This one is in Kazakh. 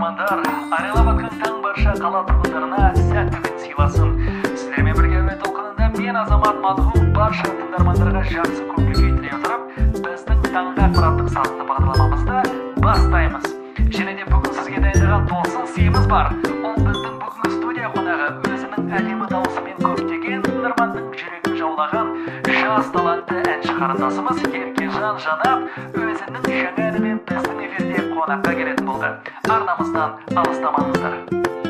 тыңдармандар, арайлап атқан таң барша қала тұрғындарына сәтті күн сыйласын. Сіздермен бірге әуе толқынында мен Азамат Мадху барша тыңдармандарға жақсы көңіл-күй тілей отырып, біздің таңғы ақпараттық сағатты бағдарламамызды бастаймыз. Және де бүгін сізге дайындаған тосын сыйымыз бар. Ол біздің бүгінгі студия қонағы өзінің әдемі дауысымен көптеген тыңдарманның жүрегін жаулаған жас талантты әнші қарындасымыз Еркежан Жанат өзінің жаңа әнімен біздің эфирде қонаққа келетін болды. Арнамыздан алыстамаңыздар.